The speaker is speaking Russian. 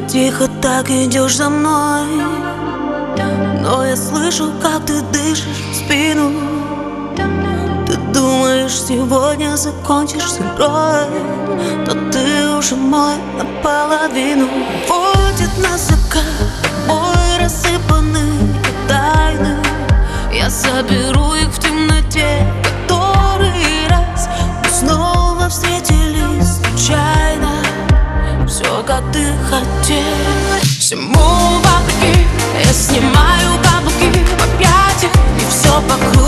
Тихо так идешь за мной, но я слышу, как ты дышишь в спину. Ты думаешь, сегодня закончишь с игрой, то ты уже мой наполовину. Водит нас закат, бой рассыпанный тайны. Я соберу их в темноте, который раз мы снова встретились случайно. Все, как ты хотел. Всему вопреки я снимаю каблуки в объятиях, и все вокруг